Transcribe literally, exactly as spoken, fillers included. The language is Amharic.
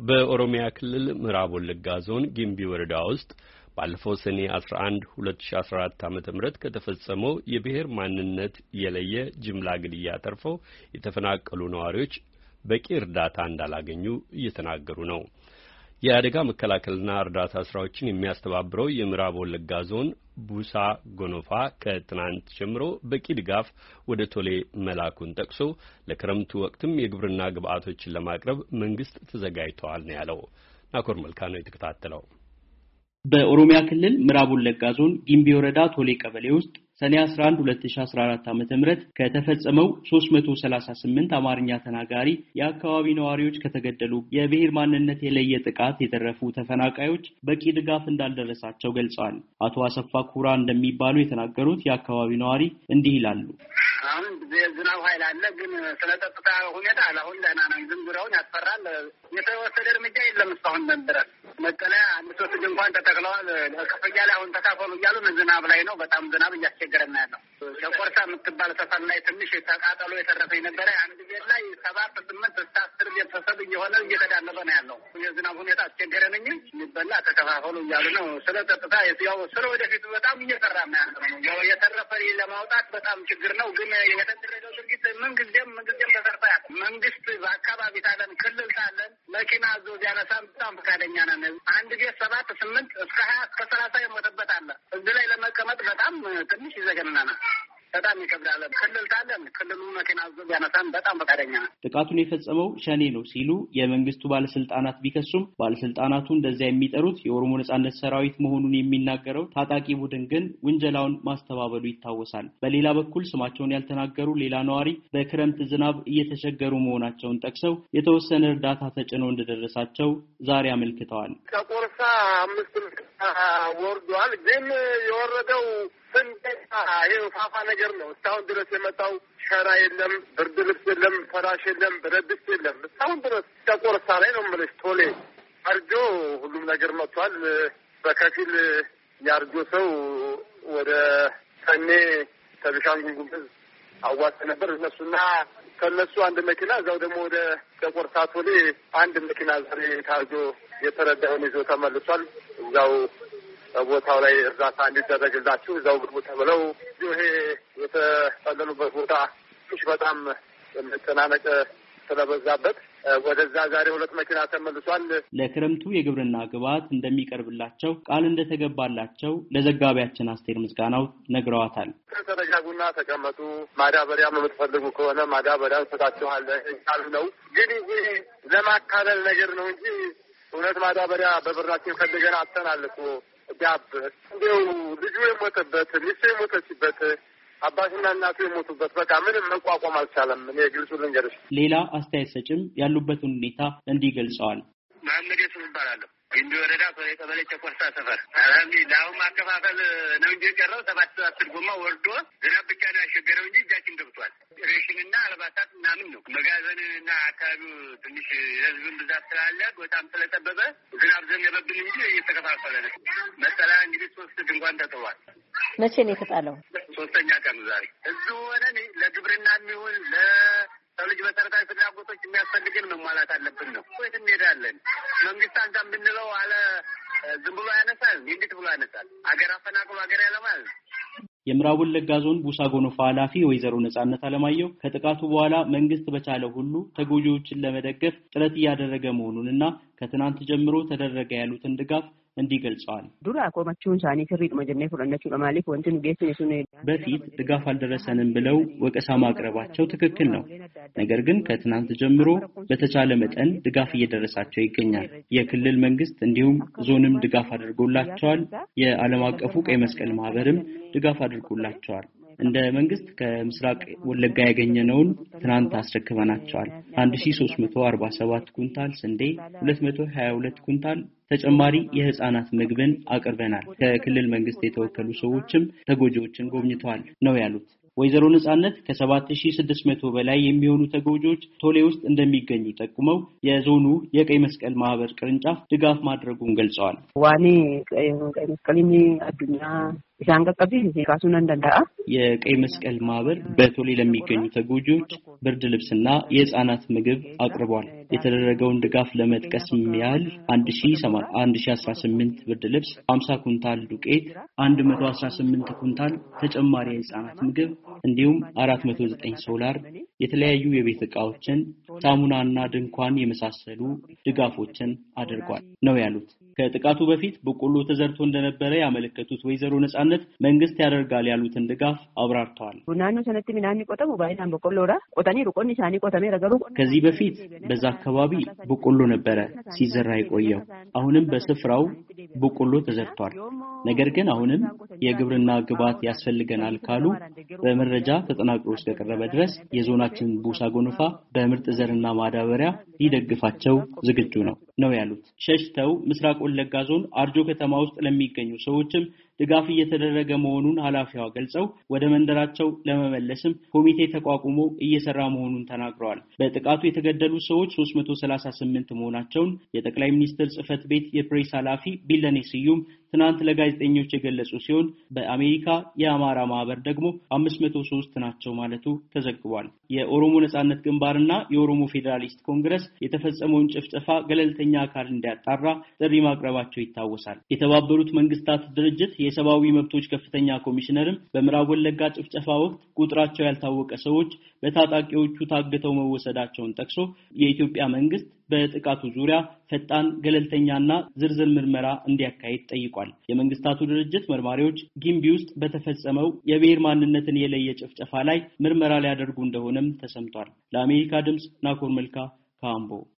በኦሮሚያ ክልል ምዕራብ ወለጋ ዞን ጊምቢ ወረዳ ውስጥ ባለፈው ሰኔ አስራ አንድ ሁለት ሺህ አስራ አራት ዓመተ ምህረት ከተፈጸመው የብሔር ማንነት የለየ ጅምላ ግድያ ተርፈው የተፈናቀሉ ነዋሪዎች በቂ እርዳታ እንዳላገኙ እየተናገሩ ነው። የአደጋ መከላከልና እርዳታ ስራዎችን የሚያስተባብረው የምዕራብ ወለጋ ዞን ቡሳ ጎኖፋ ከትናንት ጀምሮ በቂ ድጋፍ ወደ ቶሌ መላኩን ጠቅሶ ለክረምቱ ወቅትም የግብርና ግብአቶችን ለማቅረብ መንግስት ተዘጋጅቷል ነው ያለው። ናኮር መልካ ነው የተከታተለው። በኦሮሚያ ክልል ምዕራብ ወለጋ ዞን ጊምቢ ወረዳ ቶሌ ቀበሌ ውስጥ ሰኔ አስራ አንድ ሁለት ሺህ አስራ አራት ዓመተ ምህረት ከተፈጸመው ሶስት መቶ ሰላሳ ስምንት አማርኛ ተናጋሪ የአካባቢ ነዋሪዎች ከተገደሉ የብሔር ማንነት የለየ ጥቃት የተረፉ ተፈናቃዮች በቂ ድጋፍ እንዳልደረሳቸው ገልጸዋል። አቶ አሰፋ ኩራ እንደሚባሉ የተናገሩት የአካባቢ ነዋሪ እንዲህ ይላሉ። አሁን የዝናብ ኃይል አለ፣ ግን ስለጠጥታ ሁኔታ አሁን ደህና ነው። ዝም ብለውን ያስፈራል። የተወሰደ እርምጃ የለም እስካሁን ድረስ። መጠለያ አንድ ሶስት ድንኳን ተተክለዋል። ከፍያ ላይ አሁን ተካፈሉ እያሉ ዝናብ ላይ ነው። በጣም ዝናብ እያስቸገረን ያለው። ሸቆርሳ የምትባል ሰፈር ላይ ትንሽ ተቃጠሎ የተረፈኝ ነበረ። አንድ ቤት ላይ ሰባት ስምንት እስከ አስር ቤተሰብ እየሆነ እየተዳለበ ነው ያለው። የዝናብ ሁኔታ አስቸገረን እንጂ የሚበላ ተከፋፈሉ እያሉ ነው። ስለ ጸጥታ ያው ስለ ወደፊቱ በጣም እየሰራ ነው ያለው። ያው የተረፈ ለማውጣት በጣም ችግር ነው። ግን የተደረገው ድርጊት ምንጊዜም ምንጊዜም ተሰርታ መንግስት በአካባቢ ታለን ክልል ታለን መኪና ዞ ቢያነሳም በጣም ፈቃደኛ ነን። አንድ ቤት ሰባት ስምንት እስከ ሀያ እስከ ሰላሳ የሞተበት አለ። እዚህ ላይ ለመቀመጥ በጣም ትንሽ ይዘገንናል። በጣም ይከብዳል። ክልል ታለን ክልሉ መኪና ዞ ቢያነሳም በጣም ፈቃደኛ ነን። ጥቃቱን የፈጸመው ሸኔ ነው ሲሉ የመንግስቱ ባለስልጣናት ቢከሱም ባለስልጣናቱ እንደዚያ የሚጠሩት የኦሮሞ ነጻነት ሰራዊት መሆኑን የሚናገረው ታጣቂ ቡድን ግን ውንጀላውን ማስተባበሉ ይታወሳል። በሌላ በኩል ስማቸውን ያልተናገሩ ሌላ ነዋሪ በክረምት ዝናብ እየተቸገሩ መሆናቸውን ጠቅሰው የተወሰነ እርዳታ ተጭኖ እንደደረሳቸው ዛሬ አመልክተዋል። ከቆርሳ አምስት ወርዷል፣ ግን የወረደው ስንዴና ይሄ ፋፋ ነገር ነው። እስካሁን ድረስ የመጣው ሸራ የለም፣ ብርድ ልብስ የለም፣ ፈራሽ የለም፣ ብረት ድስት የለም። እስካሁን ድረስ ከቆርሳ ላይ ነው የምልሽ። ቶሌ አርጆ ሁሉም ነገር መጥቷል። በከፊል ያርጆ ሰው ወደ ሰኔ ከቤኒሻንጉል ጉሙዝ አዋጥ ነበር። እነሱና ከነሱ አንድ መኪና እዛው ደግሞ ወደ ከቆርሳ ቶሌ አንድ መኪና ዛሬ ታርጆ የተረዳውን ይዞ ተመልሷል። እዛው ቦታው ላይ እርዳታ እንዲደረግላችሁ እዛው ግቡ ተብለው ይሄ የተጠለሉበት ቦታ ትንሽ በጣም መጨናነቅ ስለበዛበት ወደዛ ዛሬ ሁለት መኪና ተመልሷል። ለክረምቱ የግብርና ግብአት እንደሚቀርብላቸው ቃል እንደተገባላቸው ለዘጋቢያችን አስቴር ምስጋናው ነግረዋታል። ተረጋጉና ተቀመጡ፣ ማዳበሪያ የምትፈልጉ ከሆነ ማዳበሪያ እንሰጣችኋለን እያሉ ነው። ግን ይሄ ለማካለል ነገር ነው እንጂ እውነት ማዳበሪያ በብራችን ፈልገን አጥተናል እኮ። ዳብ እንደው ልጁ የሞተበት ሚስቱ የሞተችበት አባትና እናቱ የሞቱበት በቃ ምንም መቋቋም አልቻለም። እኔ ግልጹ ልንገርሽ። ሌላ አስተያየት ሰጭም ያሉበትን ሁኔታ እንዲህ ገልጸዋል። መሐመድ የሱፍ ይባላለሁ። ጊምቢ ወረዳ ቶሌ ቀበሌ ጨቆርሳ ሰፈር አልሐምዱሊላህ አሁን ማከፋፈል ነው እንጂ የቀረው ሰባት አስር ጎማ ወርዶ ዝናብ ብቻ ነው ያስቸገረው እንጂ እጃችን ገብቷል። ሬሽንና አልባሳት ምናምን ነው። መጋዘንና አካባቢው ትንሽ የህዝብን ብዛት ስላለ በጣም ስለጠበበ ዝናብ ዘነበብን እንጂ እየተከፋፈለ ነው። መጠለያ እንግዲህ ሶስት ድንኳን ተጥሏል። መቼ ነው የተጣለው? ሶስተኛ ቀን ዛሬ። እዚሁ ሆነን ለግብርና የሚሆን ለሰው ልጅ መሰረታዊ ፍላጎቶች የሚያስፈልግን መሟላት አለብን ነው። ወይት እንሄዳለን። መንግስት አንተም ብንለው አለ ዝም ብሎ ያነሳል። እንዴት ብሎ ያነሳል? አገር አፈናቅሎ አገር ያለማል። የምዕራብ ወለጋ ዞን ቡሳ ጎኖፋ ኃላፊ ወይዘሮ ነጻነት አለማየሁ ከጥቃቱ በኋላ መንግስት በቻለው ሁሉ ተጎጂዎችን ለመደገፍ ጥረት እያደረገ መሆኑንና ከትናንት ጀምሮ ተደረገ ያሉትን ድጋፍ እንዲህ ገልጸዋል። ዱራ ቆመቹን ሳኒ ትሪጥ መጀነ ፍለነቹ ለማሊክ ወንትን ጌስን እሱን በፊት ድጋፍ አልደረሰንም ብለው ወቀሳ ማቅረባቸው ትክክል ነው። ነገር ግን ከትናንት ጀምሮ በተቻለ መጠን ድጋፍ እየደረሳቸው ይገኛል። የክልል መንግስት እንዲሁም ዞንም ድጋፍ አድርጎላቸዋል። የዓለም አቀፉ ቀይ መስቀል ማህበርም ድጋፍ አድርጎላቸዋል። እንደ መንግስት ከምስራቅ ወለጋ ያገኘነውን ትናንት አስረክበናቸዋል። አንድ ሺህ ሶስት መቶ አርባ ሰባት ኩንታል ስንዴ፣ ሁለት መቶ ሀያ ሁለት ኩንታል ተጨማሪ የህፃናት ምግብን አቅርበናል። ከክልል መንግስት የተወከሉ ሰዎችም ተጎጂዎችን ጎብኝተዋል ነው ያሉት። ወይዘሮ ነጻነት ከሰባት ሺህ ስድስት መቶ በላይ የሚሆኑ ተጎጂዎች ቶሌ ውስጥ እንደሚገኙ ጠቁመው የዞኑ የቀይ መስቀል ማህበር ቅርንጫፍ ድጋፍ ማድረጉን ገልጸዋል። ዋኔ ቀይ መስቀልኒ አዱኛ isaan qaqqabsiise kaasuun danda'a. የቀይ መስቀል ማህበር በቶሌ ለሚገኙ ተጎጂዎች ብርድ ልብስና የህፃናት ምግብ አቅርቧል። የተደረገውን ድጋፍ ለመጥቀስም ያህል አንድ ሺህ አስራ ስምንት ብርድ ልብስ፣ ሃምሳ ኩንታል ዱቄት፣ አንድ መቶ አስራ ስምንት ኩንታል ተጨማሪ የህፃናት ምግብ እንዲሁም አራት መቶ ዘጠኝ ሶላር የተለያዩ የቤት ዕቃዎችን ሳሙናና ድንኳን የመሳሰሉ ድጋፎችን አድርጓል ነው ያሉት። ከጥቃቱ በፊት በቆሎ ተዘርቶ እንደነበረ ያመለከቱት ወይዘሮ ነጻነት መንግስት ያደርጋል ያሉትን ድጋፍ አብራርተዋል። ቡናኑ ሰነቲ ሚናኒ ቆጠሙ ባይናን በቆሎራ ቆጣኒ ሩቆኒ ሳኒ ቆተሜ ረገሩ ከዚህ በፊት በዛ አካባቢ በቆሎ ነበረ ሲዘራ የቆየው። አሁንም በስፍራው በቆሎ ተዘርቷል። ነገር ግን አሁንም የግብርና ግብዓት ያስፈልገናል ካሉ በመረጃ ተጠናቅሮ እስከቀረበ ድረስ የዞናችን ቡሳ ጎንፋ በምርጥ ዘርና ማዳበሪያ ሊደግፋቸው ዝግጁ ነው ነው ያሉት። ሸሽተው ምስራቅ ወለጋ ዞን አርጆ ከተማ ውስጥ ለሚገኙ ሰዎችም ድጋፍ እየተደረገ መሆኑን ኃላፊዋ ገልጸው ወደ መንደራቸው ለመመለስም ኮሚቴ ተቋቁሞ እየሰራ መሆኑን ተናግረዋል። በጥቃቱ የተገደሉ ሰዎች ሶስት መቶ ሰላሳ ስምንት መሆናቸውን የጠቅላይ ሚኒስትር ጽህፈት ቤት የፕሬስ ኃላፊ ቢለኔ ስዩም ትናንት ለጋዜጠኞች የገለጹ ሲሆን በአሜሪካ የአማራ ማህበር ደግሞ አምስት መቶ ሶስት ናቸው ማለቱ ተዘግቧል። የኦሮሞ ነጻነት ግንባርና የኦሮሞ ፌዴራሊስት ኮንግረስ የተፈጸመውን ጭፍጨፋ ገለልተኛ አካል እንዲያጣራ ጥሪ ማቅረባቸው ይታወሳል። የተባበሩት መንግስታት ድርጅት የሰብአዊ መብቶች ከፍተኛ ኮሚሽነርም በምዕራብ ወለጋ ጭፍጨፋ ወቅት ቁጥራቸው ያልታወቀ ሰዎች በታጣቂዎቹ ታግተው መወሰዳቸውን ጠቅሶ የኢትዮጵያ መንግስት በጥቃቱ ዙሪያ ፈጣን ገለልተኛና ዝርዝር ምርመራ እንዲያካሂድ ጠይቋል። የመንግስታቱ ድርጅት መርማሪዎች ጊምቢ ውስጥ በተፈጸመው የብሔር ማንነትን የለየ ጭፍጨፋ ላይ ምርመራ ሊያደርጉ እንደሆነም ተሰምቷል። ለአሜሪካ ድምጽ ናኮር መልካ ካምቦ